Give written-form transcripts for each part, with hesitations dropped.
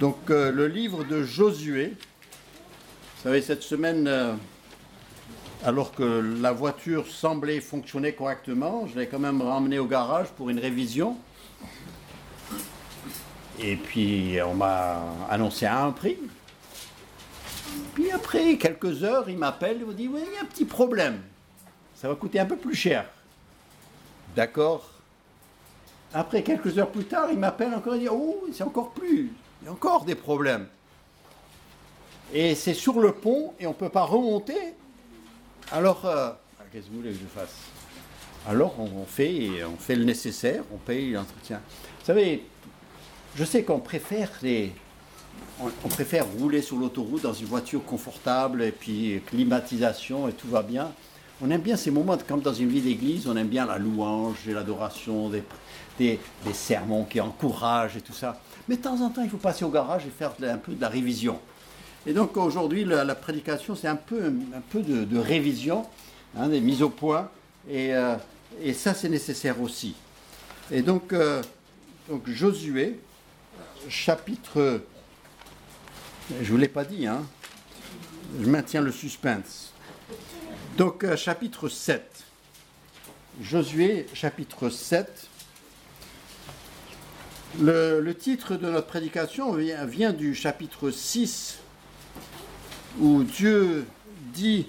Donc le livre de Josué, vous savez, cette semaine, alors que la voiture semblait fonctionner correctement, je l'ai quand même ramenée au garage pour une révision. Et puis on m'a annoncé un prix. Puis après quelques heures, il m'appelle, il me dit « Oui, il y a un petit problème, ça va coûter un peu plus cher. » D'accord. Après quelques heures plus tard, il m'appelle encore et dit « Oh, c'est encore plus, il y a encore des problèmes. » Et c'est sur le pont et on ne peut pas remonter. Alors, qu'est-ce que vous voulez que je fasse? Alors on fait le nécessaire, on paye l'entretien. Vous savez, je sais qu'on préfère on préfère rouler sur l'autoroute dans une voiture confortable et puis climatisation et tout va bien. On aime bien ces moments, comme dans une vie d'église, on aime bien la louange et l'adoration, des sermons qui encouragent et tout ça. Mais de temps en temps, il faut passer au garage et faire un peu de la révision. Et donc aujourd'hui, la prédication, c'est un peu de révision, hein, des mises au point, et ça, c'est nécessaire aussi. Et donc Josué, chapitre... Je ne vous l'ai pas dit, hein, je maintiens le suspense. Donc, chapitre 7. Josué, chapitre 7. Le titre de notre prédication vient du chapitre 6, où Dieu dit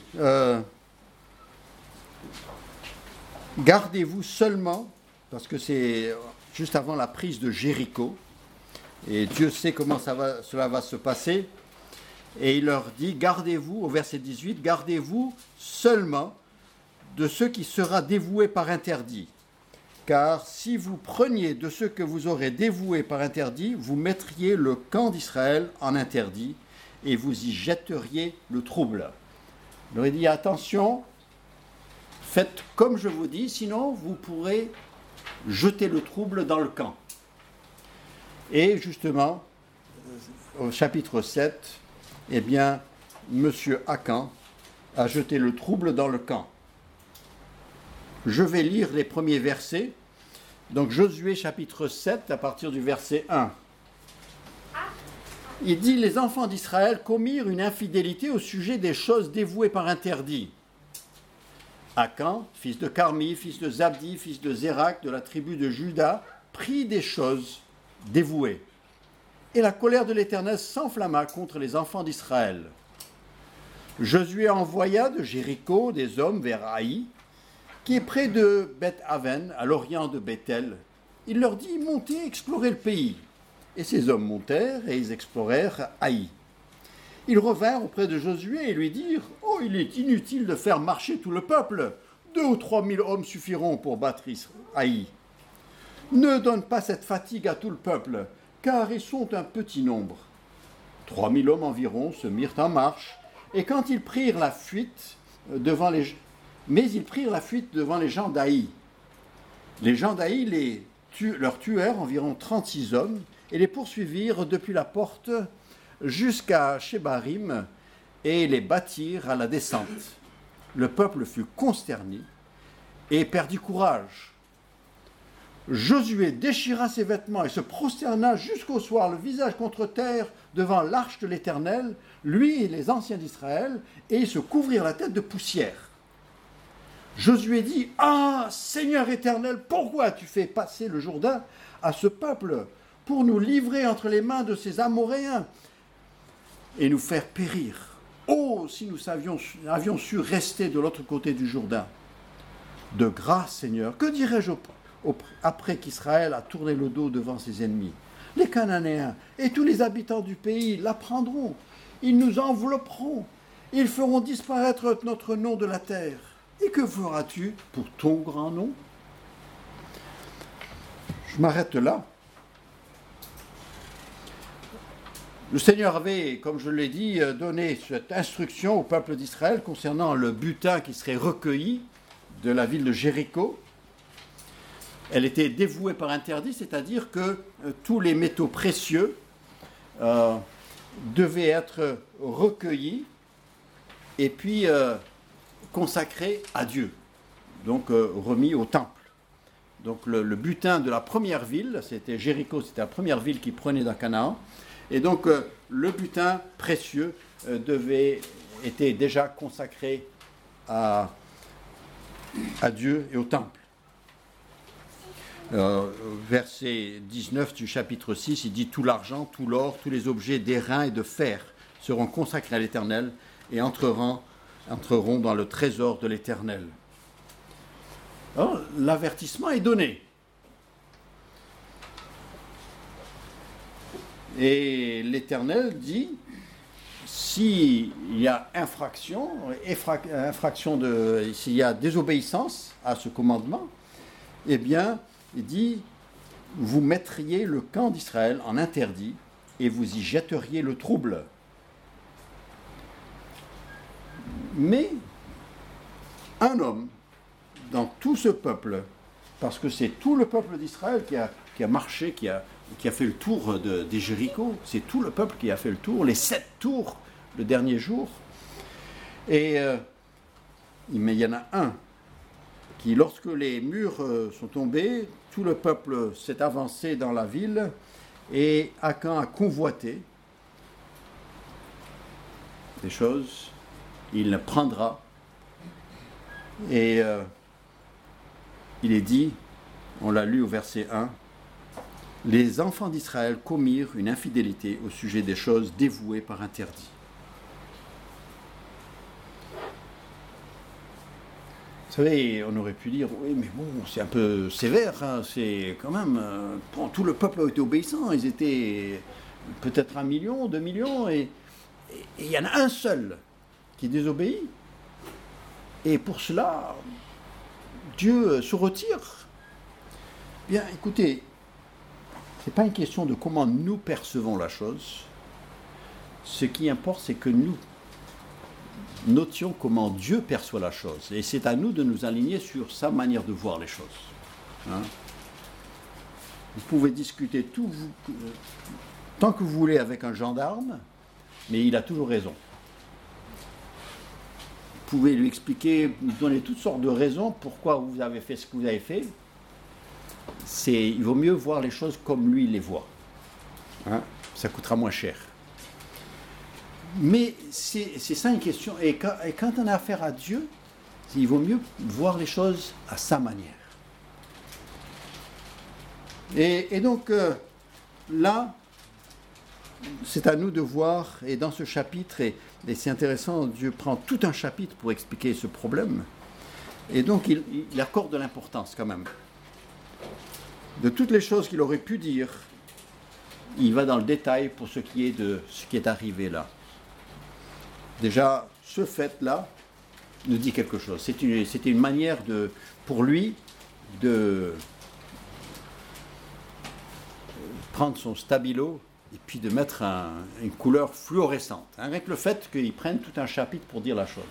gardez-vous seulement, parce que c'est juste avant la prise de Jéricho, et Dieu sait comment cela va se passer. Et il leur dit, gardez-vous, au verset 18, gardez-vous seulement de ce qui sera dévoué par interdit. Car si vous preniez de ce que vous aurez dévoué par interdit, vous mettriez le camp d'Israël en interdit et vous y jetteriez le trouble. Il leur dit, attention, faites comme je vous dis, sinon vous pourrez jeter le trouble dans le camp. Et justement, au chapitre 7, eh bien, M. Akan a jeté le trouble dans le camp. Je vais lire les premiers versets. Donc Josué chapitre 7, à partir du verset 1. Il dit « Les enfants d'Israël commirent une infidélité au sujet des choses dévouées par interdit. Akan, fils de Carmi, fils de Zabdi, fils de Zérak, de la tribu de Juda, prit des choses dévouées. Et la colère de l'Éternel s'enflamma contre les enfants d'Israël. Josué envoya de Jéricho des hommes vers Haï, qui est près de Beth-Aven, à l'orient de Bethel. Il leur dit, montez, explorez le pays. Et ces hommes montèrent et ils explorèrent Haï. Ils revinrent auprès de Josué et lui dirent, oh, il est inutile de faire marcher tout le peuple. 2 ou 3 000 hommes suffiront pour battre Haï. Ne donne pas cette fatigue à tout le peuple, car ils sont un petit nombre. 3 000 hommes environ se mirent en marche, et quand ils prirent la fuite devant les gens d'Haï. Les gens d'Haï leur tuèrent environ 36 hommes, et les poursuivirent depuis la porte jusqu'à Shebarim, et les battirent à la descente. Le peuple fut consterné et perdit courage. Josué déchira ses vêtements et se prosterna jusqu'au soir, le visage contre terre, devant l'arche de l'Éternel, lui et les anciens d'Israël, et ils se couvrirent la tête de poussière. Josué dit, « Ah, Seigneur éternel, pourquoi as-tu fait passer le Jourdain à ce peuple pour nous livrer entre les mains de ces Amoréens et nous faire périr? Oh, si nous avions su rester de l'autre côté du Jourdain. De grâce, Seigneur, que dirais-je après qu'Israël a tourné le dos devant ses ennemis? Les Cananéens et tous les habitants du pays l'apprendront. Ils nous envelopperont. Ils feront disparaître notre nom de la terre. Et que feras-tu pour ton grand nom? » Je m'arrête là. Le Seigneur avait, comme je l'ai dit, donné cette instruction au peuple d'Israël concernant le butin qui serait recueilli de la ville de Jéricho. Elle était dévouée par interdit, c'est-à-dire que tous les métaux précieux devaient être recueillis et puis consacrés à Dieu, donc remis au temple. Donc le butin de la première ville, c'était Jéricho, c'était la première ville qui prenait dans Canaan, Et donc, le butin précieux était déjà consacré à Dieu et au temple. Verset 19 du chapitre 6, il dit « Tout l'argent, tout l'or, tous les objets d'airain et de fer seront consacrés à l'Éternel et entreront dans le trésor de l'Éternel. » Alors, l'avertissement est donné. Et l'Éternel dit, s'il y a s'il y a désobéissance à ce commandement, eh bien, il dit, vous mettriez le camp d'Israël en interdit et vous y jetteriez le trouble. Mais un homme dans tout ce peuple, parce que c'est tout le peuple d'Israël qui a marché, qui a fait le tour des Jéricho, c'est tout le peuple qui a fait le tour, les 7 tours le dernier jour. Et mais il y en a un qui, lorsque les murs sont tombés, tout le peuple s'est avancé dans la ville et Akan a convoité des choses, il le prendra. Et il est dit, on l'a lu au verset 1, « Les enfants d'Israël commirent une infidélité au sujet des choses dévouées par interdit. » Vous savez, on aurait pu dire, oui, mais bon, c'est un peu sévère, hein, c'est quand même, tout le peuple a été obéissant, ils étaient peut-être 1 million, 2 millions, et il y en a un seul qui désobéit. Et pour cela, Dieu se retire. Bien, écoutez, ce n'est pas une question de comment nous percevons la chose. Ce qui importe, c'est que nous notions comment Dieu perçoit la chose. Et c'est à nous de nous aligner sur sa manière de voir les choses. Hein? Vous pouvez discuter tant que vous voulez avec un gendarme, mais il a toujours raison. Vous pouvez lui expliquer, lui donner toutes sortes de raisons pourquoi vous avez fait ce que vous avez fait. Il vaut mieux voir les choses comme lui les voit. Hein? Ça coûtera moins cher. Mais c'est ça une question. Et quand on a affaire à Dieu, il vaut mieux voir les choses à sa manière. Et donc, là, c'est à nous de voir, et dans ce chapitre, et c'est intéressant, Dieu prend tout un chapitre pour expliquer ce problème, et donc il accorde de l'importance quand même. De toutes les choses qu'il aurait pu dire, il va dans le détail pour ce qui est arrivé là. Déjà, ce fait-là nous dit quelque chose. C'était une manière pour lui de prendre son stabilo et puis de mettre une couleur fluorescente. Hein, avec le fait qu'ils prennent tout un chapitre pour dire la chose.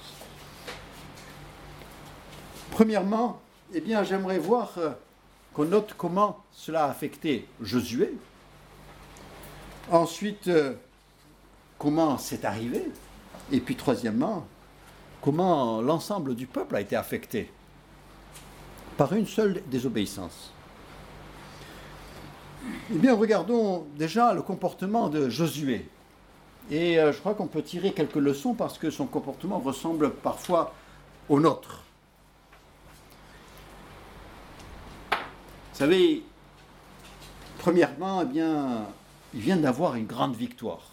Premièrement, eh bien, j'aimerais voir qu'on note comment cela a affecté Josué. Ensuite, comment c'est arrivé. Et puis, troisièmement, comment l'ensemble du peuple a été affecté par une seule désobéissance. Eh bien, regardons déjà le comportement de Josué. Et je crois qu'on peut tirer quelques leçons parce que son comportement ressemble parfois au nôtre. Vous savez, premièrement, eh bien, il vient d'avoir une grande victoire.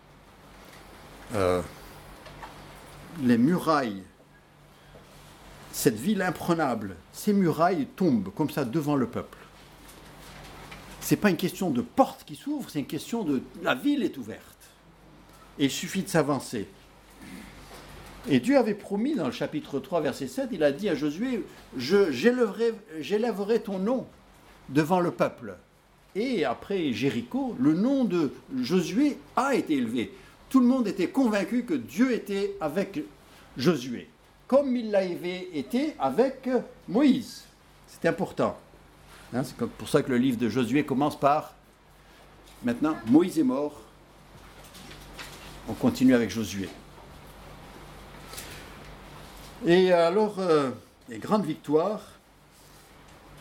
Les murailles, cette ville imprenable, ces murailles tombent comme ça devant le peuple. Ce n'est pas une question de porte qui s'ouvre, c'est une question de la ville est ouverte. Et il suffit de s'avancer. Et Dieu avait promis dans le chapitre 3, verset 7, il a dit à Josué, j'élèverai ton nom devant le peuple. Et après Jéricho, le nom de Josué a été élevé. Tout le monde était convaincu que Dieu était avec Josué, comme il l'avait été avec Moïse. C'est important. Hein, c'est pour ça que le livre de Josué commence par « Maintenant, Moïse est mort, on continue avec Josué ». Et alors, les grandes victoires,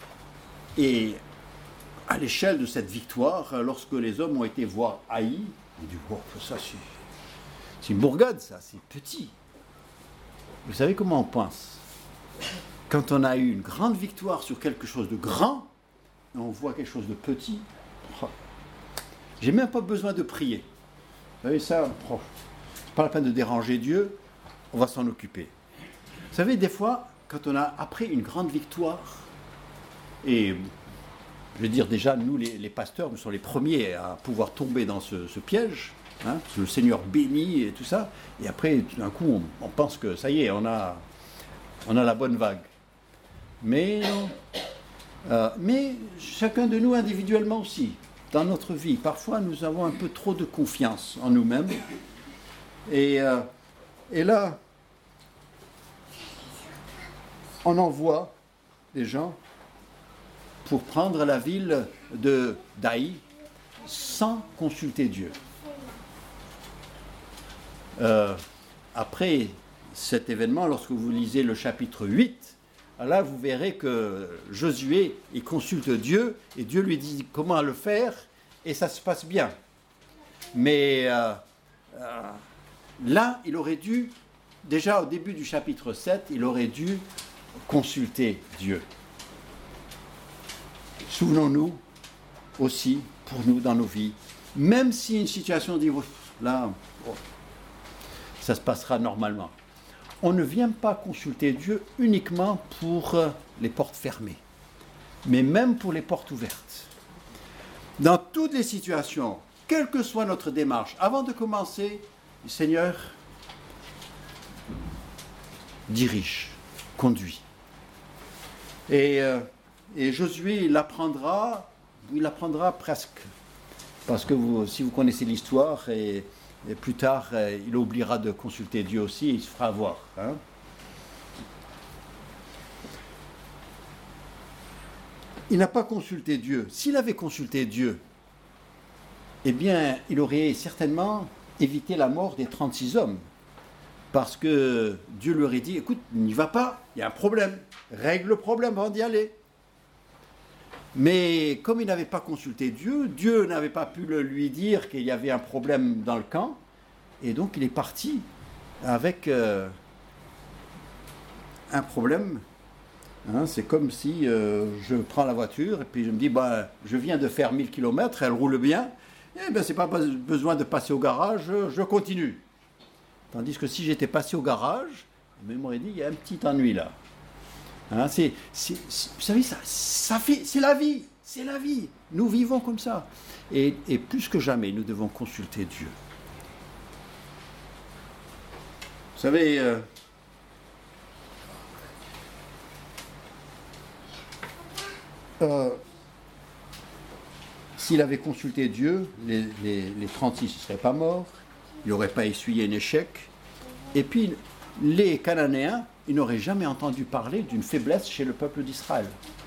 et à l'échelle de cette victoire, lorsque les hommes ont été voir Haï, On dit, oh, ça c'est une bourgade, ça, c'est petit. Vous savez comment on pense? Quand on a eu une grande victoire sur quelque chose de grand, et on voit quelque chose de petit, oh, j'ai même pas besoin de prier. Vous savez ça, oh, c'est pas la peine de déranger Dieu, on va s'en occuper. Vous savez, des fois, quand on a après une grande victoire, et je veux dire déjà, nous les pasteurs, nous sommes les premiers à pouvoir tomber dans ce piège, hein, parce que le Seigneur bénit et tout ça, et après, tout d'un coup, on pense que ça y est, on a la bonne vague. Mais non. Mais chacun de nous individuellement aussi, dans notre vie, parfois nous avons un peu trop de confiance en nous-mêmes. Et là, on envoie des gens pour prendre la ville d'Aï sans consulter Dieu. Après cet événement, lorsque vous lisez le chapitre 8, là vous verrez que Josué, il consulte Dieu et Dieu lui dit comment le faire et ça se passe bien. Mais là, il aurait dû, déjà au début du chapitre 7, il aurait dû consulter Dieu. Souvenons-nous aussi, pour nous, dans nos vies, même si une situation dit, là, ça se passera normalement. On ne vient pas consulter Dieu uniquement pour les portes fermées, mais même pour les portes ouvertes. Dans toutes les situations, quelle que soit notre démarche, avant de commencer, Seigneur, dirige, conduit. Et Josué, il apprendra presque. Parce que si vous connaissez l'histoire, et plus tard, il oubliera de consulter Dieu aussi, et il se fera avoir. Hein. Il n'a pas consulté Dieu. S'il avait consulté Dieu, eh bien, il aurait certainement évité la mort des 36 hommes. Parce que Dieu lui aurait dit, écoute, n'y va pas, il y a un problème. Règle le problème avant d'y aller. Mais comme il n'avait pas consulté Dieu, Dieu n'avait pas pu lui dire qu'il y avait un problème dans le camp. Et donc il est parti avec un problème. Hein, c'est comme si je prends la voiture et puis je me dis, je viens de faire 1000 km, elle roule bien. Eh bien, c'est pas besoin de passer au garage, je continue. Tandis que si j'étais passé au garage, il m'aurait dit, il y a un petit ennui là. Hein, vous savez, c'est la vie, c'est la vie. Nous vivons comme ça. Et plus que jamais, nous devons consulter Dieu. Vous savez, s'il avait consulté Dieu, les 36 ne seraient pas morts, il n'aurait pas essuyé un échec. Et puis, les Cananéens, ils n'auraient jamais entendu parler d'une faiblesse chez le peuple d'Israël.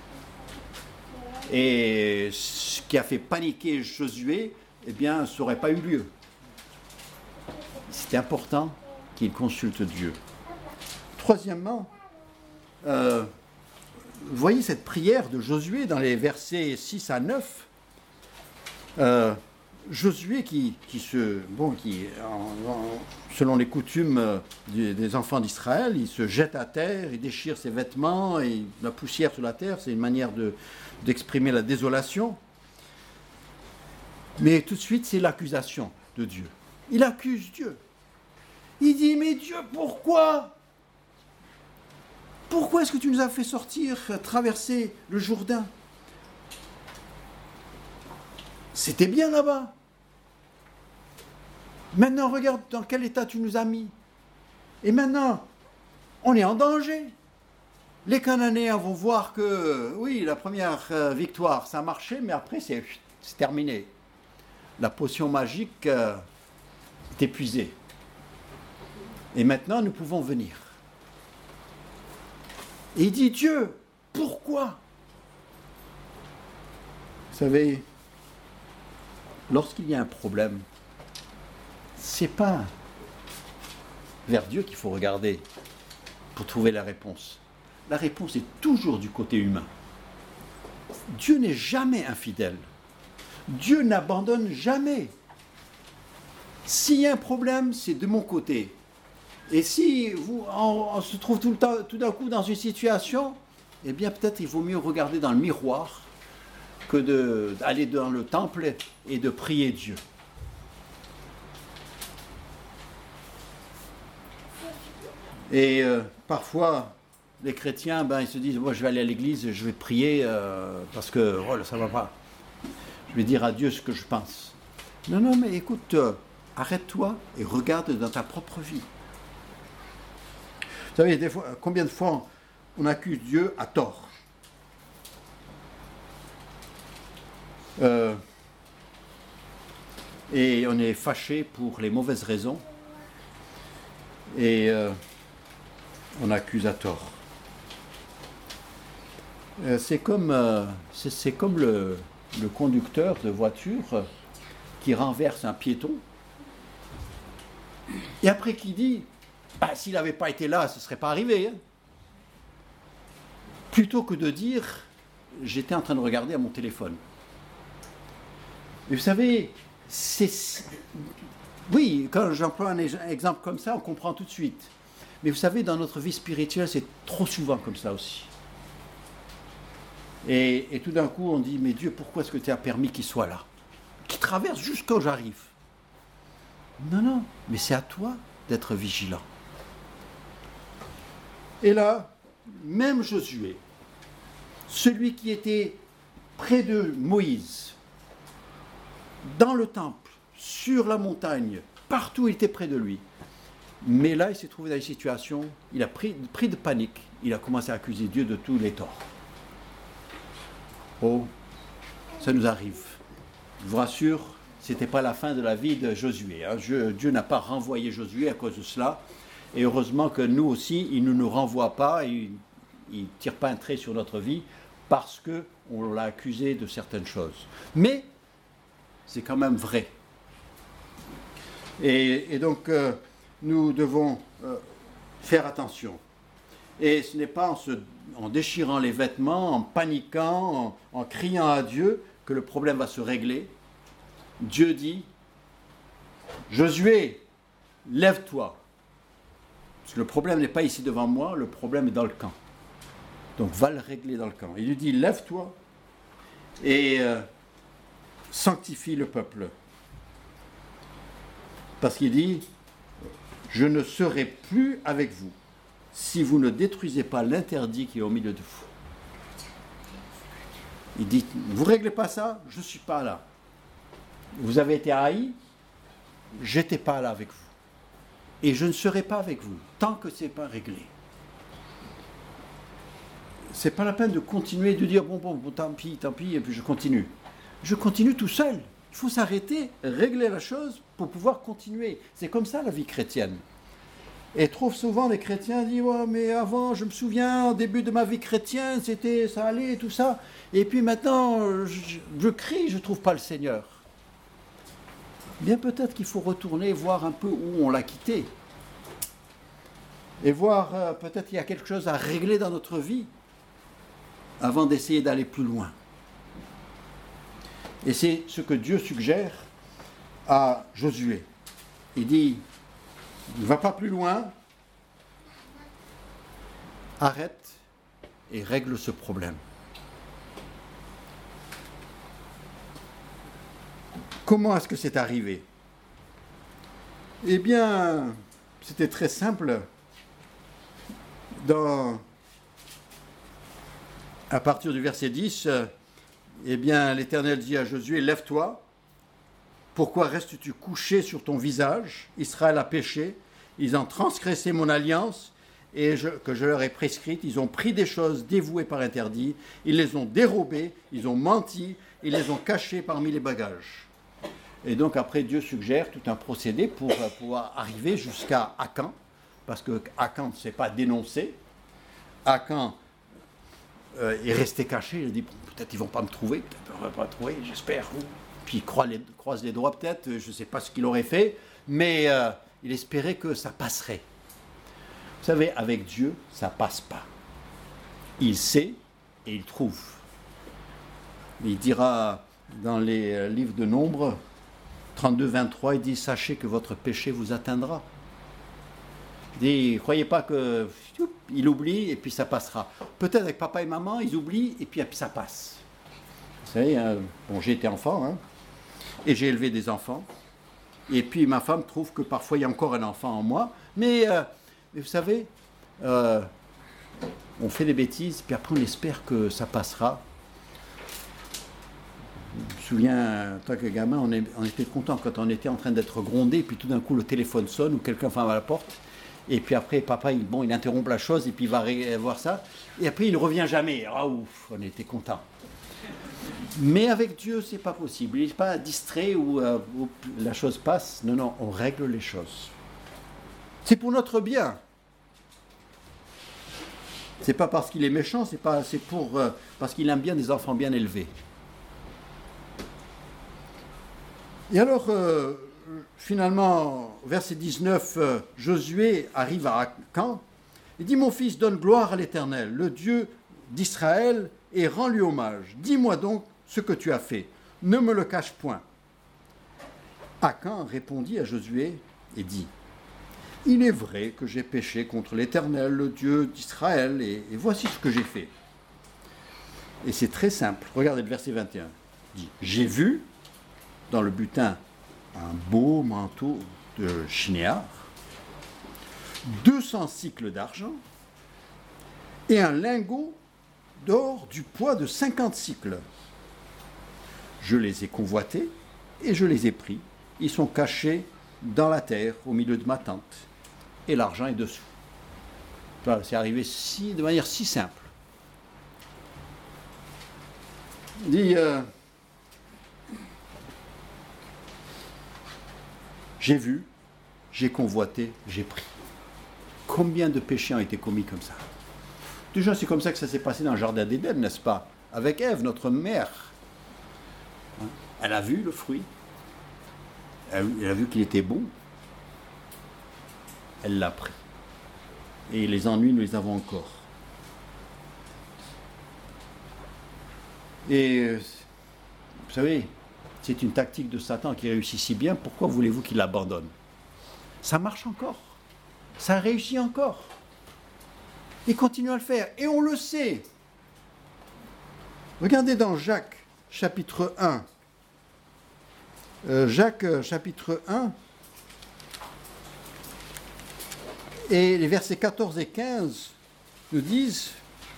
Et ce qui a fait paniquer Josué, eh bien, ça n'aurait pas eu lieu. C'est important qu'il consulte Dieu. Troisièmement, vous voyez cette prière de Josué dans les versets 6 à 9. Josué selon les coutumes des enfants d'Israël, il se jette à terre, il déchire ses vêtements, et la poussière sur la terre, c'est une manière d'exprimer la désolation. Mais tout de suite, c'est l'accusation de Dieu. Il accuse Dieu. Il dit, mais Dieu, pourquoi? Pourquoi est-ce que tu nous as fait sortir, traverser le Jourdain? C'était bien là-bas. Maintenant, regarde dans quel état tu nous as mis. Et maintenant, on est en danger. Les Cananéens vont voir que, oui, la première victoire, ça a marché, mais après, c'est terminé. La potion magique est épuisée. Et maintenant, nous pouvons venir. Et il dit, Dieu, pourquoi? Vous savez, lorsqu'il y a un problème, c'est pas vers Dieu qu'il faut regarder pour trouver la réponse. La réponse est toujours du côté humain. Dieu n'est jamais infidèle. Dieu n'abandonne jamais. S'il y a un problème, c'est de mon côté. Et si on se trouve tout d'un coup dans une situation, eh bien peut-être il vaut mieux regarder dans le miroir que d'aller dans le temple et de prier Dieu. Et parfois, les chrétiens, ils se disent, moi je vais aller à l'église, je vais prier parce que ça ne va pas. Je vais dire à Dieu ce que je pense. Non, mais écoute, arrête-toi et regarde dans ta propre vie. Vous savez, combien de fois on accuse Dieu à tort. Et on est fâché pour les mauvaises raisons. Et on accuse à tort. C'est comme le conducteur de voiture qui renverse un piéton. Et après qui dit, s'il n'avait pas été là, ce ne serait pas arrivé. Hein. Plutôt que de dire, j'étais en train de regarder à mon téléphone. Et vous savez, oui, quand j'emploie un exemple comme ça, on comprend tout de suite. Mais vous savez, dans notre vie spirituelle, c'est trop souvent comme ça aussi. Et tout d'un coup, on dit, mais Dieu, pourquoi est-ce que tu as permis qu'il soit là? Qu'il traverse jusqu'à où j'arrive. Non, mais c'est à toi d'être vigilant. Et là, même Josué, celui qui était près de Moïse, dans le temple, sur la montagne, partout il était près de lui. Mais là, il s'est trouvé dans une situation, il a pris de panique, il a commencé à accuser Dieu de tous les torts. Oh, ça nous arrive. Je vous rassure, ce n'était pas la fin de la vie de Josué. Hein. Dieu n'a pas renvoyé Josué à cause de cela. Et heureusement que nous aussi, il ne nous renvoie pas, il ne tire pas un trait sur notre vie parce qu'on l'a accusé de certaines choses. Mais c'est quand même vrai. Et donc, nous devons faire attention. Et ce n'est pas en déchirant les vêtements, en paniquant, en criant à Dieu que le problème va se régler. Dieu dit, Josué, lève-toi. Parce que le problème n'est pas ici devant moi, le problème est dans le camp. Donc va le régler dans le camp. Il lui dit, lève-toi et sanctifie le peuple. Parce qu'il dit, je ne serai plus avec vous si vous ne détruisez pas l'interdit qui est au milieu de vous. Il dit, vous ne réglez pas ça, je ne suis pas là. Vous avez été haï, je n'étais pas là avec vous. Et je ne serai pas avec vous tant que ce n'est pas réglé. Ce n'est pas la peine de continuer, de dire, bon, tant pis, et puis je continue. Je continue tout seul. Il faut s'arrêter, régler la chose pour pouvoir continuer. C'est comme ça la vie chrétienne. Et trop souvent, les chrétiens disent, ouais, mais avant, je me souviens, au début de ma vie chrétienne, ça allait, tout ça. Et puis maintenant, je crie, je ne trouve pas le Seigneur. Bien peut-être qu'il faut retourner voir un peu où on l'a quitté. Et voir, peut-être qu'il y a quelque chose à régler dans notre vie avant d'essayer d'aller plus loin. Et c'est ce que Dieu suggère à Josué. Il dit, ne va pas plus loin, arrête et règle ce problème. Comment est-ce que c'est arrivé? Eh bien, c'était très simple. À partir du verset 10, eh bien, l'Éternel dit à Josué, lève-toi. Pourquoi restes-tu couché sur ton visage? Israël a péché. Ils ont transgressé mon alliance que je leur ai prescrite. Ils ont pris des choses dévouées par interdit. Ils les ont dérobées. Ils ont menti. Ils les ont cachées parmi les bagages. Et donc après, Dieu suggère tout un procédé pour pouvoir arriver jusqu'à Akan. Parce que Akan ne s'est pas dénoncé. Akan est resté caché. Il a dit, bon, peut-être qu'ils ne vont pas me trouver. Peut-être qu'ils ne vont pas me trouver, j'espère. Puis il croise les doigts peut-être. Je ne sais pas ce qu'il aurait fait. Mais il espérait que ça passerait. Vous savez, avec Dieu, ça ne passe pas. Il sait et il trouve. Il dira dans les livres de Nombre 32, 23, il dit, sachez que votre péché vous atteindra. Il dit, croyez pas que il oublie et puis ça passera. Peut-être avec papa et maman, ils oublient et puis ça passe. Vous savez, bon, j'ai été enfant, hein, et j'ai élevé des enfants. Et puis ma femme trouve que parfois il y a encore un enfant en moi. Mais vous savez, on fait des bêtises, puis après on espère que ça passera. Je me souviens, en tant que gamin, on était content quand on était en train d'être grondé, puis tout d'un coup le téléphone sonne ou quelqu'un frappe à la porte. Et puis après, papa, il interrompt la chose et puis il va voir ça. Et après, il ne revient jamais. Ah ouf, on était content. Mais avec Dieu, c'est pas possible. Il n'est pas distrait où la chose passe. Non, non, on règle les choses. C'est pour notre bien. C'est pas parce qu'il est méchant, c'est parce qu'il aime bien des enfants bien élevés. Et alors, finalement, verset 19, Josué arrive à Akan. Il dit, mon fils, donne gloire à l'Éternel, le Dieu d'Israël, et rends-lui hommage. Dis-moi donc ce que tu as fait. Ne me le cache point. Akan répondit à Josué et dit, il est vrai que j'ai péché contre l'Éternel, le Dieu d'Israël, et voici ce que j'ai fait. Et c'est très simple. Regardez le verset 21. Il dit, j'ai vu dans le butin un beau manteau de chinéar, 200 cycles d'argent et un lingot d'or du poids de 50 cycles. Je les ai convoités et je les ai pris. Ils sont cachés dans la terre au milieu de ma tente et l'argent est dessous. Voilà, c'est arrivé de manière si simple. Il dit, j'ai vu, j'ai convoité, j'ai pris. Combien de péchés ont été commis comme ça? Déjà, c'est comme ça que ça s'est passé dans le jardin d'Éden, n'est-ce pas? Avec Ève, notre mère. Elle a vu le fruit. Elle a vu qu'il était bon. Elle l'a pris. Et les ennuis, nous les avons encore. Et vous savez, c'est une tactique de Satan qui réussit si bien. Pourquoi voulez-vous qu'il l'abandonne? Ça marche encore. Ça réussit encore. Il continue à le faire. Et on le sait. Regardez dans Jacques, chapitre 1. Jacques, chapitre 1. Et les versets 14 et 15 nous disent...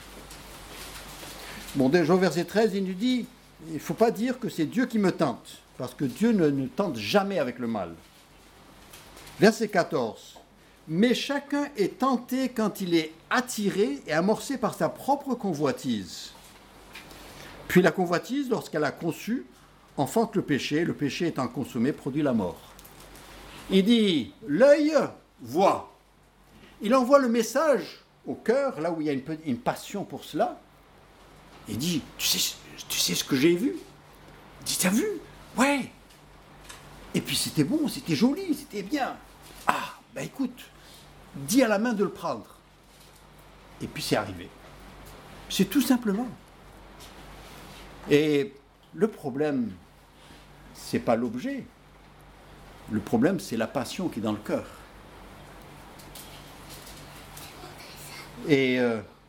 Bon, déjà au verset 13, il nous dit... Il ne faut pas dire que c'est Dieu qui me tente, parce que Dieu ne tente jamais avec le mal. Verset 14. Mais chacun est tenté quand il est attiré et amorcé par sa propre convoitise. Puis la convoitise, lorsqu'elle a conçu, enfante le péché étant consommé produit la mort. Il dit, l'œil voit. Il envoie le message au cœur, là où il y a une passion pour cela. Il dit, tu sais ce que j'ai vu? Il dit, t'as vu? Ouais. Et puis c'était bon, c'était joli, c'était bien. Ah, ben écoute, dis à la main de le prendre. Et puis c'est arrivé. C'est tout simplement. Et le problème, c'est pas l'objet. Le problème, c'est la passion qui est dans le cœur. Et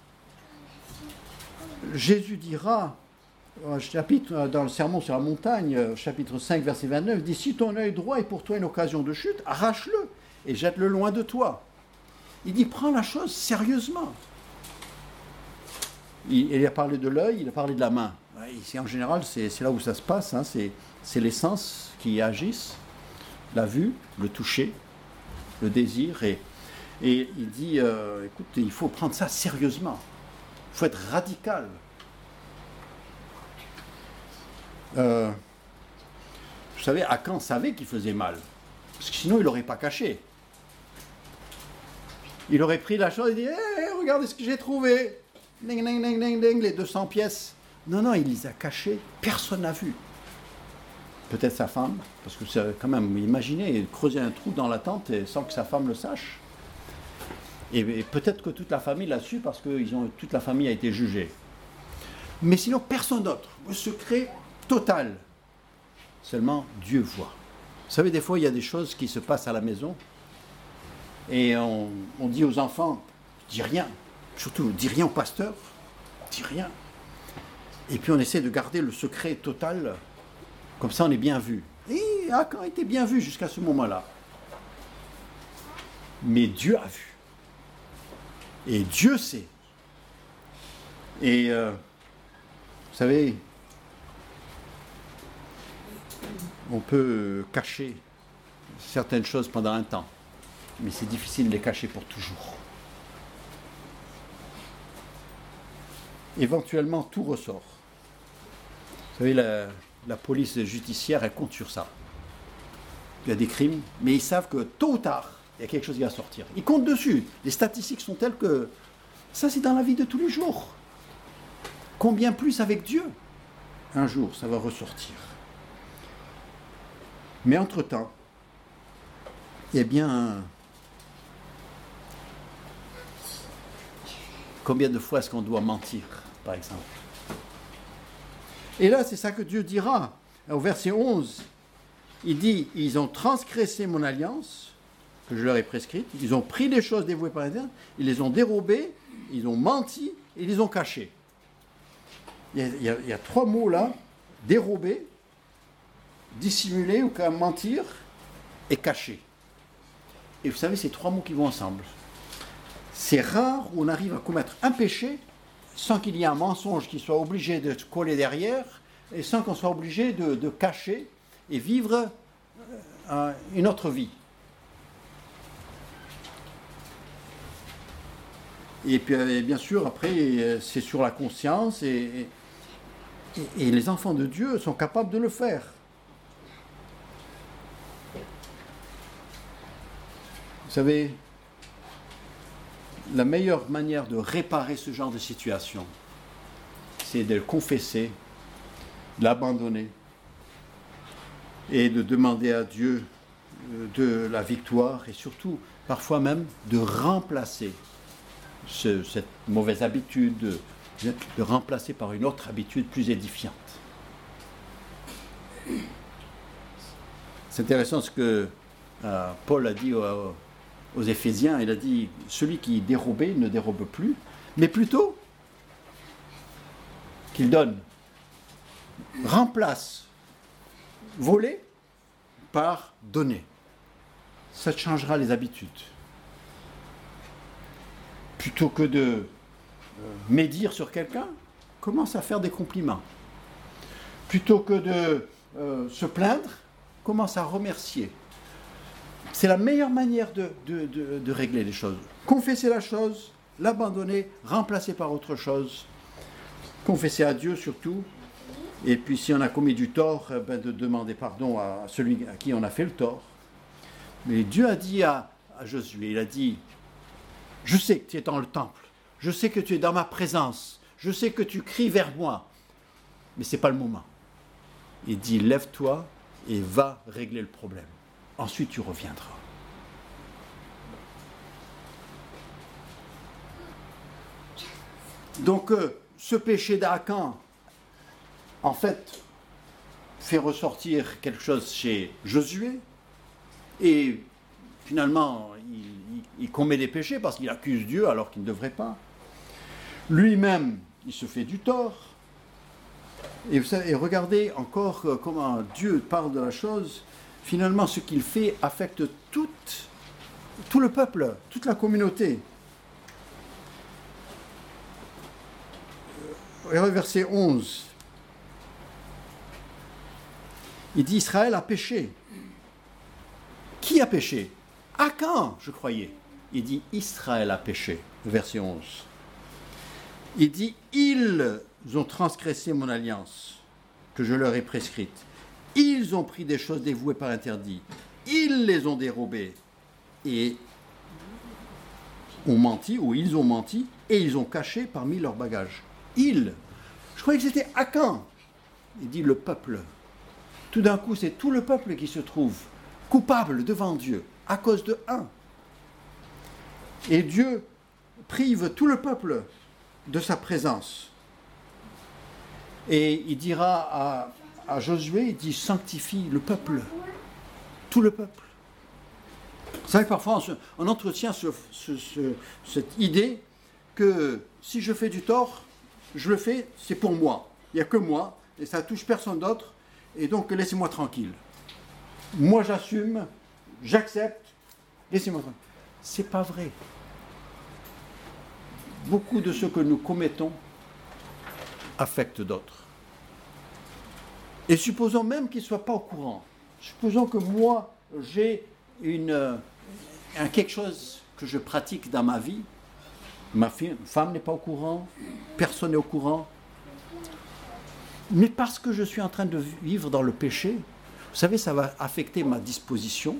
Jésus dira, dans le Sermon sur la montagne, chapitre 5, verset 29, il dit, si ton œil droit est pour toi une occasion de chute, arrache-le et jette-le loin de toi. Il dit, prends la chose sérieusement. Il a parlé de l'œil, il a parlé de la main. Ici, en général, c'est là où ça se passe, hein, c'est les sens qui agissent, la vue, le toucher, le désir. Et il dit, écoute, il faut prendre ça sérieusement. Il faut être radical. Vous savez, Akan savait qu'il faisait mal. Parce que sinon, il n'aurait pas caché. Il aurait pris la chose et dit, hey, regardez ce que j'ai trouvé. Ding, ding, ding, ding, ding, les 200 pièces. Non, il les a cachées. Personne n'a vu. Peut-être sa femme. Parce que c'est quand même, imaginez, creuser un trou dans la tente sans que sa femme le sache. Et peut-être que toute la famille l'a su parce que toute la famille a été jugée. Mais sinon, personne d'autre. Le secret total. Seulement, Dieu voit. savez, des fois, il y a des choses qui se passent à la maison et on dit aux enfants, dis rien, surtout, dis rien au pasteur, dis rien. Et puis on essaie de garder le secret total, comme ça on est bien vu. Et Akan était bien vu jusqu'à ce moment-là. Mais Dieu a vu. Et Dieu sait. Et vous savez, on peut cacher certaines choses pendant un temps, mais c'est difficile de les cacher pour toujours. Éventuellement, tout ressort. Vous savez, la police judiciaire, elle compte sur ça. Il y a des crimes, mais ils savent que tôt ou tard, il y a quelque chose qui va sortir. Ils comptent dessus. Les statistiques sont telles que ça, c'est dans la vie de tous les jours. Combien plus avec Dieu? Un jour, ça va ressortir. Mais entre-temps, eh bien, combien de fois est-ce qu'on doit mentir, par exemple? Et là, c'est ça que Dieu dira. Au verset 11, il dit, ils ont transgressé mon alliance, que je leur ai prescrite, ils ont pris les choses dévouées par l'Éternel, ils les ont dérobées, ils ont menti et ils les ont cachées. Il y a trois mots là, dérober, dissimuler ou quand même mentir et cacher. Et vous savez, ces trois mots qui vont ensemble. C'est rare où on arrive à commettre un péché sans qu'il y ait un mensonge qui soit obligé de se coller derrière et sans qu'on soit obligé de cacher et vivre une autre vie. Et puis bien sûr, après, c'est sur la conscience et les enfants de Dieu sont capables de le faire. Vous savez, la meilleure manière de réparer ce genre de situation, c'est de le confesser, de l'abandonner et de demander à Dieu de la victoire et surtout, parfois même, de remplacer cette mauvaise habitude, de remplacer par une autre habitude plus édifiante. C'est intéressant ce que Paul a dit aux Éphésiens. Il a dit, celui qui dérobait ne dérobe plus, mais plutôt qu'il donne, remplace voler par donner. Ça te changera les habitudes. Plutôt que de médire sur quelqu'un, commence à faire des compliments. Plutôt que de se plaindre, commence à remercier. C'est la meilleure manière de régler les choses. Confesser la chose, l'abandonner, remplacer par autre chose. Confesser à Dieu surtout. Et puis si on a commis du tort, de demander pardon à celui à qui on a fait le tort. Mais Dieu a dit à Josué, il a dit, je sais que tu es dans le temple, je sais que tu es dans ma présence, je sais que tu cries vers moi, mais ce n'est pas le moment. Il dit, lève-toi et va régler le problème. Ensuite, tu reviendras. Donc, ce péché d'Akan, en fait, fait ressortir quelque chose chez Josué, et finalement, il commet des péchés parce qu'il accuse Dieu alors qu'il ne devrait pas. Lui-même, il se fait du tort. Et regardez encore comment Dieu parle de la chose. Finalement, ce qu'il fait affecte tout le peuple, toute la communauté. Verset 11. Il dit, Israël a péché. Qui a péché? Akan, je croyais. Il dit, Israël a péché. Verset 11. Il dit, ils ont transgressé mon alliance que je leur ai prescrite. Ils ont pris des choses dévouées par interdit. Ils les ont dérobées et ont menti, ou ils ont menti, et ils ont caché parmi leurs bagages. Ils. Je croyais que c'était Akan. Il dit le peuple. Tout d'un coup, c'est tout le peuple qui se trouve coupable devant Dieu à cause de un. Et Dieu prive tout le peuple de sa présence. Et il dira à Josué, il dit, sanctifie le peuple. tout le peuple. Vous savez, parfois on entretient cette idée que si je fais du tort, je le fais, c'est pour moi. Il n'y a que moi, et ça ne touche personne d'autre, et donc laissez-moi tranquille. Moi j'assume, j'accepte, laissez-moi tranquille. Ce n'est pas vrai. Beaucoup de ce que nous commettons affecte d'autres. Et supposons même qu'ils ne soient pas au courant. Supposons que moi, j'ai quelque chose que je pratique dans ma vie. Ma femme n'est pas au courant, personne n'est au courant. Mais parce que je suis en train de vivre dans le péché, vous savez, ça va affecter ma disposition.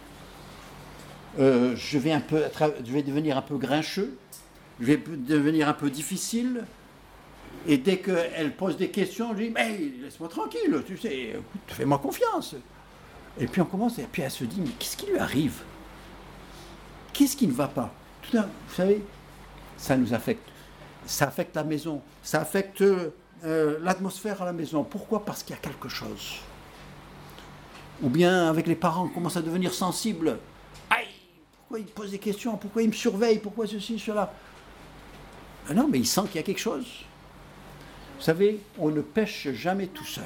Je vais devenir un peu grincheux, je vais devenir un peu difficile. Et dès qu'elle pose des questions, je dis « Mais laisse-moi tranquille, tu sais, écoute, fais-moi confiance. » Et puis on commence, et puis elle se dit « Mais qu'est-ce qui lui arrive? Qu'est-ce qui ne va pas ?» Tout d'un, vous savez, ça nous affecte. Ça affecte la maison, ça affecte l'atmosphère à la maison. Pourquoi? Parce qu'il y a quelque chose. Ou bien avec les parents, on commence à devenir sensible. « Aïe, pourquoi il me pose des questions? Pourquoi il me surveille? Pourquoi ceci, cela ?» Ah non, mais il sent qu'il y a quelque chose. Vous savez, on ne pêche jamais tout seul.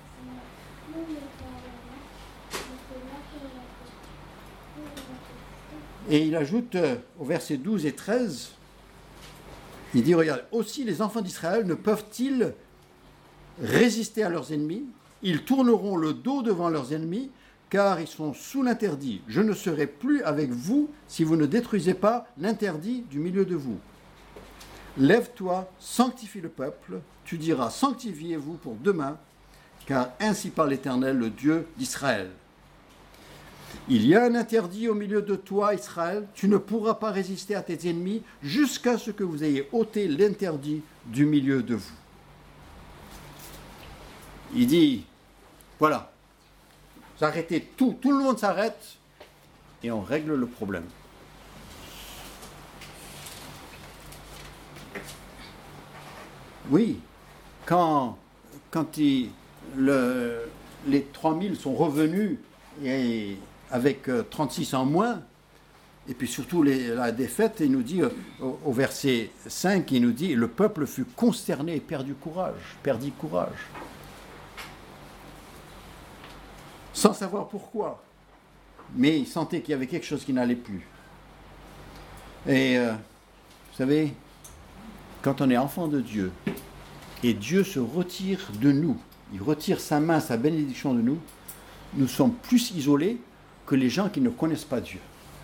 Et il ajoute au verset 12 et 13, il dit, regarde, aussi les enfants d'Israël ne peuvent-ils résister à leurs ennemis? Ils tourneront le dos devant leurs ennemis, car ils sont sous l'interdit. Je ne serai plus avec vous si vous ne détruisez pas l'interdit du milieu de vous. Lève-toi, sanctifie le peuple, tu diras, sanctifiez-vous pour demain, car ainsi parle l'Éternel, le Dieu d'Israël. Il y a un interdit au milieu de toi, Israël, tu ne pourras pas résister à tes ennemis jusqu'à ce que vous ayez ôté l'interdit du milieu de vous. Il dit, voilà, vous arrêtez tout le monde s'arrête et on règle le problème. Oui, quand les 3000 sont revenus et avec 36 en moins, et puis surtout la défaite, il nous dit au verset 5, il nous dit « Le peuple fut consterné et perdit courage. » Sans savoir pourquoi, mais il sentait qu'il y avait quelque chose qui n'allait plus. Et vous savez, quand on est enfant de Dieu, et Dieu se retire de nous, il retire sa main, sa bénédiction de nous, nous sommes plus isolés que les gens qui ne connaissent pas Dieu.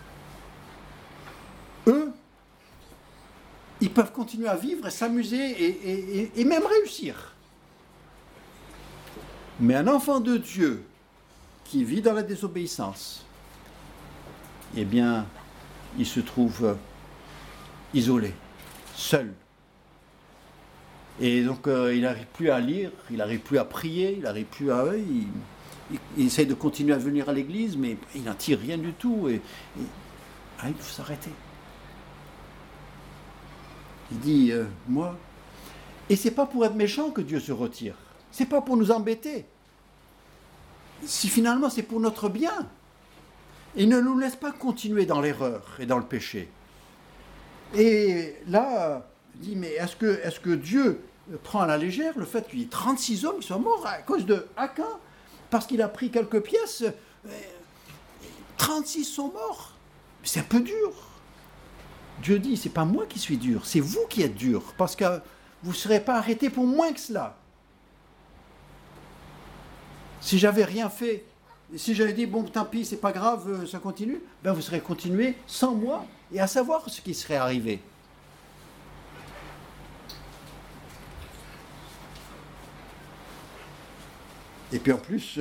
Eux, ils peuvent continuer à vivre et s'amuser et même réussir. Mais un enfant de Dieu qui vit dans la désobéissance, eh bien, il se trouve isolé, seul. Et donc, il n'arrive plus à lire, il n'arrive plus à prier, il n'arrive plus à... Il essaie de continuer à venir à l'église, mais il n'en tire rien du tout. Il faut s'arrêter. Il dit, moi... Et c'est pas pour être méchant que Dieu se retire. C'est pas pour nous embêter. Si finalement c'est pour notre bien. Il ne nous laisse pas continuer dans l'erreur et dans le péché. Et là... Il dit, mais est-ce que Dieu prend à la légère le fait qu'il y ait 36 hommes qui soient morts à cause de Achan, parce qu'il a pris quelques pièces? 36 sont morts. C'est un peu dur. Dieu dit, c'est pas moi qui suis dur, c'est vous qui êtes dur, parce que vous ne serez pas arrêtés pour moins que cela. Si j'avais rien fait, si j'avais dit, bon, tant pis, c'est pas grave, ça continue, ben vous serez continué sans moi, et à savoir ce qui serait arrivé. Et puis en plus,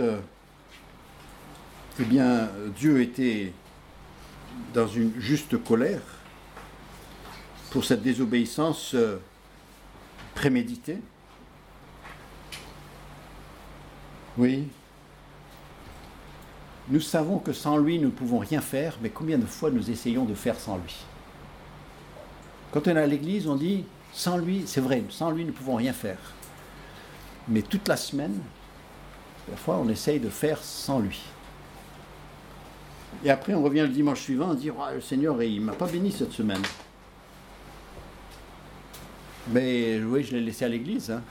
eh bien, Dieu était dans une juste colère pour cette désobéissance préméditée. Oui. Nous savons que sans lui, nous ne pouvons rien faire, mais combien de fois nous essayons de faire sans lui? Quand on est à l'église, on dit, sans lui, c'est vrai, sans lui, nous ne pouvons rien faire. Mais toute la semaine, parfois, on essaye de faire sans lui. Et après, on revient le dimanche suivant, on dit oh, le Seigneur, il ne m'a pas béni cette semaine. Mais oui, je l'ai laissé à l'église. Hein.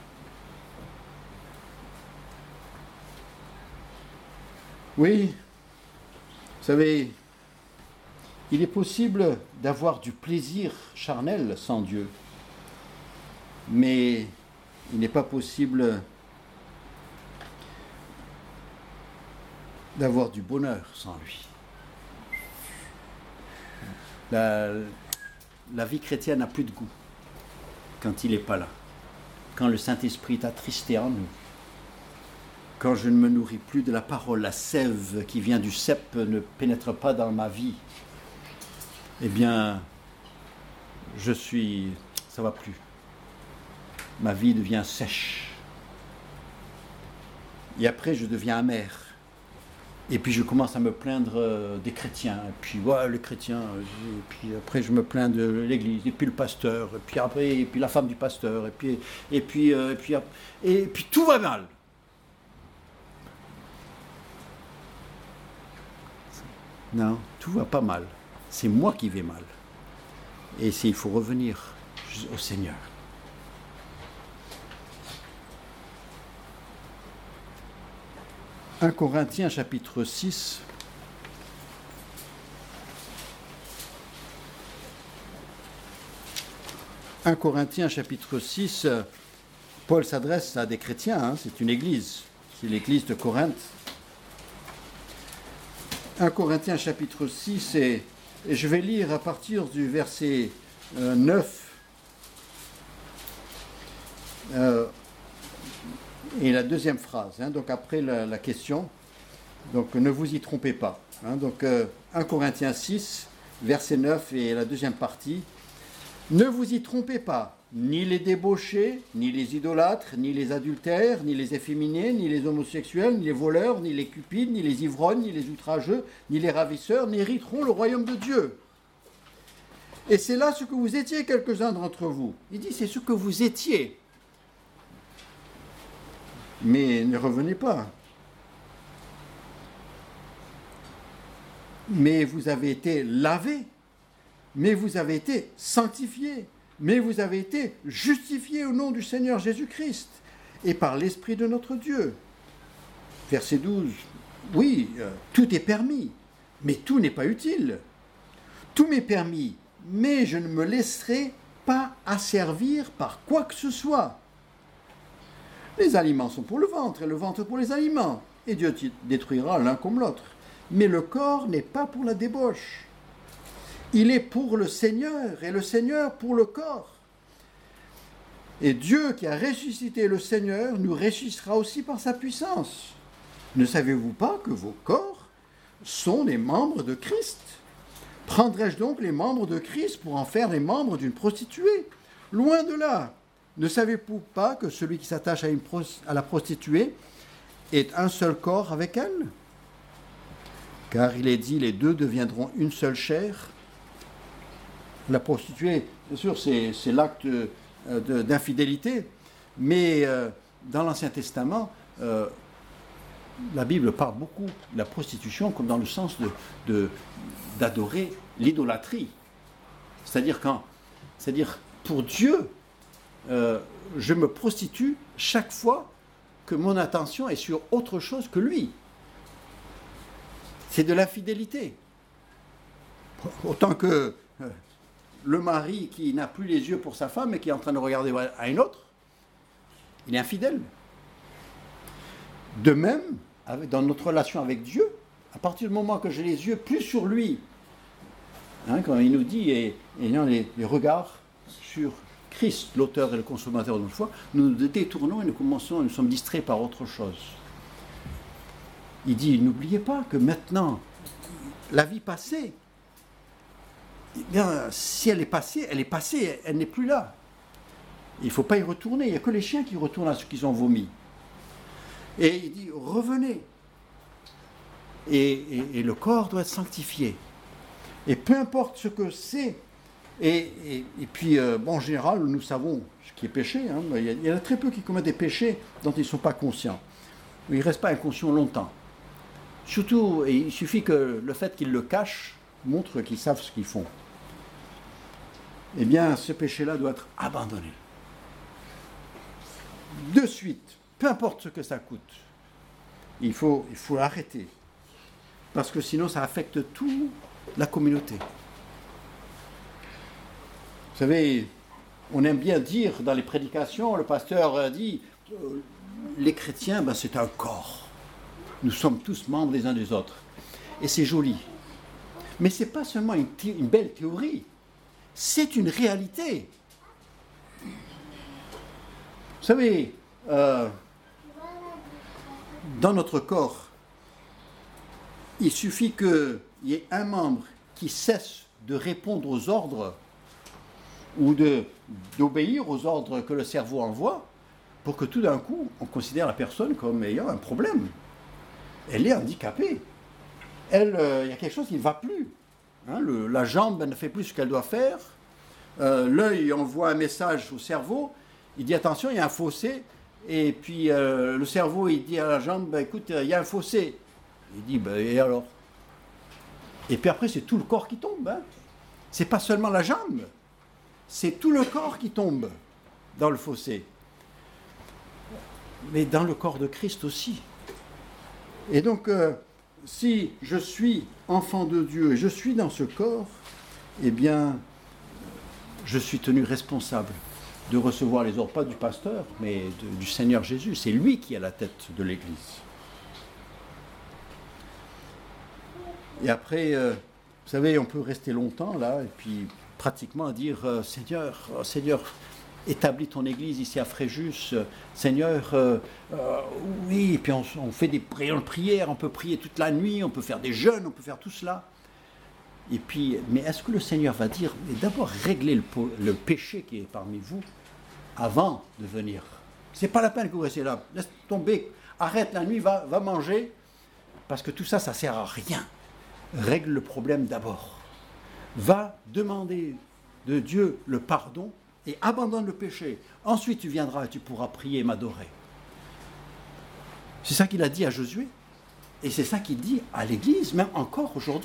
Oui, vous savez, il est possible d'avoir du plaisir charnel sans Dieu, mais il n'est pas possible d'avoir du bonheur sans lui. La vie chrétienne n'a plus de goût quand il n'est pas là, quand le Saint-Esprit est attristé en nous, quand je ne me nourris plus de la parole, la sève qui vient du cep ne pénètre pas dans ma vie, eh bien, ça va plus. Ma vie devient sèche. Et après, je deviens amer. Et puis je commence à me plaindre des chrétiens, et puis ouais, les chrétiens, et puis après je me plains de l'église, et puis le pasteur, et puis après, et puis la femme du pasteur, et puis tout va mal. Non, tout va pas mal. C'est moi qui vais mal. Et il faut revenir au Seigneur. « 1 Corinthiens chapitre 6 » 1 Corinthiens chapitre 6, Paul s'adresse à des chrétiens, hein, c'est une église, c'est l'église de Corinthe. 1 Corinthiens chapitre 6, et je vais lire à partir du verset 9 et la deuxième phrase, hein, donc après la question, donc ne vous y trompez pas. Hein, donc 1 Corinthiens 6, verset 9 et la deuxième partie. Ne vous y trompez pas, ni les débauchés, ni les idolâtres, ni les adultères, ni les efféminés, ni les homosexuels, ni les voleurs, ni les cupides, ni les ivrognes, ni les outrageux, ni les ravisseurs n'hériteront le royaume de Dieu. Et c'est là ce que vous étiez, quelques-uns d'entre vous. Il dit, c'est ce que vous étiez. Mais ne revenez pas. Mais vous avez été lavés. Mais vous avez été sanctifiés, mais vous avez été justifiés au nom du Seigneur Jésus-Christ et par l'Esprit de notre Dieu. Verset 12, oui, tout est permis, mais tout n'est pas utile. Tout m'est permis, mais je ne me laisserai pas asservir par quoi que ce soit. Les aliments sont pour le ventre et le ventre pour les aliments, et Dieu détruira l'un comme l'autre. Mais le corps n'est pas pour la débauche. Il est pour le Seigneur, et le Seigneur pour le corps. Et Dieu qui a ressuscité le Seigneur nous ressuscitera aussi par sa puissance. Ne savez-vous pas que vos corps sont les membres de Christ ? Prendrais-je donc les membres de Christ pour en faire les membres d'une prostituée ? Loin de là. Ne savez-vous pas que celui qui s'attache à la prostituée est un seul corps avec elle ? Car il est dit, les deux deviendront une seule chair. La prostituée, bien sûr, c'est l'acte d'infidélité, mais dans l'Ancien Testament, la Bible parle beaucoup de la prostitution comme dans le sens d'adorer l'idolâtrie. C'est-à-dire pour Dieu, je me prostitue chaque fois que mon attention est sur autre chose que lui. C'est de l'infidélité. Autant que le mari qui n'a plus les yeux pour sa femme et qui est en train de regarder à une autre, il est infidèle. De même, dans notre relation avec Dieu, à partir du moment que j'ai les yeux plus sur lui, hein, quand il nous dit, ayant les regards sur Christ, l'auteur et le consommateur de notre foi, nous nous détournons et nous sommes distraits par autre chose. Il dit, n'oubliez pas que maintenant, la vie passée, eh bien, si elle est passée, elle n'est plus là. Il ne faut pas y retourner. Il n'y a que les chiens qui retournent à ce qu'ils ont vomi. Et il dit, revenez. Et le corps doit être sanctifié. Et peu importe ce que c'est. Et puis, en général, nous savons ce qui est péché. Hein. Il y en a très peu qui commettent des péchés dont ils ne sont pas conscients. Ils ne restent pas inconscients longtemps. Surtout, il suffit que le fait qu'ils le cachent montre qu'ils savent ce qu'ils font. Eh bien, ce péché-là doit être abandonné. De suite, peu importe ce que ça coûte, il faut arrêter. Parce que sinon, ça affecte toute la communauté. Vous savez, on aime bien dire dans les prédications, le pasteur dit, les chrétiens, c'est un corps. Nous sommes tous membres les uns des autres. Et c'est joli. Mais ce n'est pas seulement une belle théorie, c'est une réalité. Vous savez, dans notre corps, il suffit qu'il y ait un membre qui cesse de répondre aux ordres ou d'obéir aux ordres que le cerveau envoie pour que tout d'un coup, on considère la personne comme ayant un problème. Elle est handicapée. Il y a quelque chose qui ne va plus. La jambe ne fait plus ce qu'elle doit faire. L'œil envoie un message au cerveau. Il dit attention, il y a un fossé. Et puis le cerveau, il dit à la jambe, écoute, il y a un fossé. Il dit, et alors? Et puis après, c'est tout le corps qui tombe. C'est pas seulement la jambe. C'est tout le corps qui tombe dans le fossé. Mais dans le corps de Christ aussi. Et donc, si je suis enfant de Dieu et je suis dans ce corps, eh bien, je suis tenu responsable de recevoir les ordres, pas du pasteur, mais du Seigneur Jésus. C'est lui qui est à la tête de l'Église. Et après, vous savez, on peut rester longtemps là, et puis pratiquement dire Seigneur, établis ton Église ici à Fréjus, Seigneur, oui, et puis on fait des prières, on peut prier toute la nuit, on peut faire des jeûnes, on peut faire tout cela. Et puis, mais est-ce que le Seigneur va dire, mais d'abord régler le péché qui est parmi vous avant de venir? C'est pas la peine que vous restiez là, laisse tomber, arrête la nuit, va manger, parce que tout ça, ça sert à rien. Règle le problème d'abord. Va demander de Dieu le pardon et abandonne le péché. Ensuite, tu viendras et tu pourras prier et m'adorer. C'est ça qu'il a dit à Josué. Et c'est ça qu'il dit à l'Église, même encore aujourd'hui.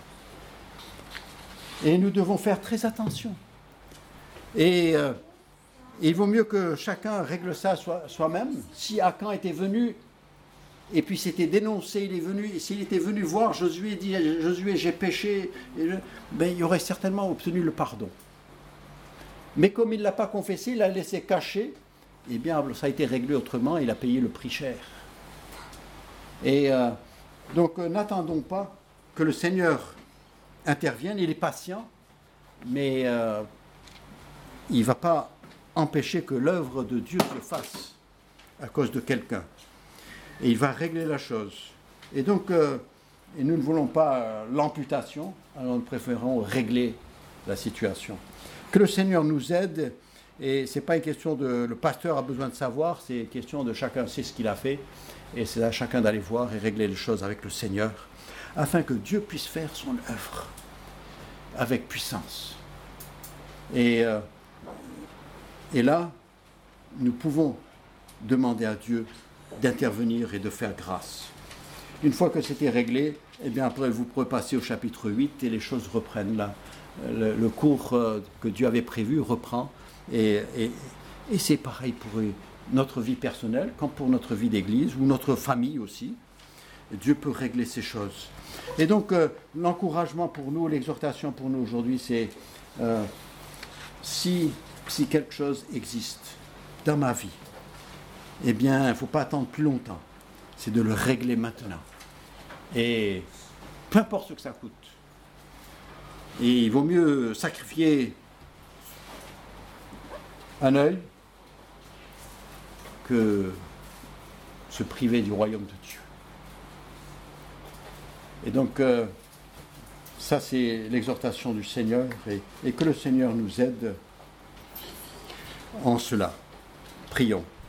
Et nous devons faire très attention. Et il vaut mieux que chacun règle ça soi-même. Si Akan était venu, et puis s'était dénoncé, s'il était venu voir Josué, dit Josué, j'ai péché, il aurait certainement obtenu le pardon. Mais comme il ne l'a pas confessé, il l'a laissé cacher, eh bien ça a été réglé autrement, il a payé le prix cher. Et donc n'attendons pas que le Seigneur intervienne, il est patient, mais il ne va pas empêcher que l'œuvre de Dieu se fasse à cause de quelqu'un. Et il va régler la chose. Et donc, et nous ne voulons pas l'amputation, alors nous préférons régler la situation. Que le Seigneur nous aide, et ce n'est pas une question de le pasteur a besoin de savoir, c'est une question de chacun sait ce qu'il a fait, et c'est à chacun d'aller voir et régler les choses avec le Seigneur, afin que Dieu puisse faire son œuvre avec puissance. Et là, nous pouvons demander à Dieu d'intervenir et de faire grâce. Une fois que c'était réglé, eh bien après vous pourrez passer au chapitre 8 et les choses reprennent là. Le cours que Dieu avait prévu reprend et c'est pareil pour notre vie personnelle comme pour notre vie d'église ou notre famille aussi. Dieu peut régler ces choses. Et donc l'encouragement pour nous, l'exhortation pour nous aujourd'hui, c'est si quelque chose existe dans ma vie, eh bien, il ne faut pas attendre plus longtemps. C'est de le régler maintenant. Et peu importe ce que ça coûte. Et il vaut mieux sacrifier un œil que se priver du royaume de Dieu. Et donc, ça c'est l'exhortation du Seigneur et que le Seigneur nous aide en cela. Prions.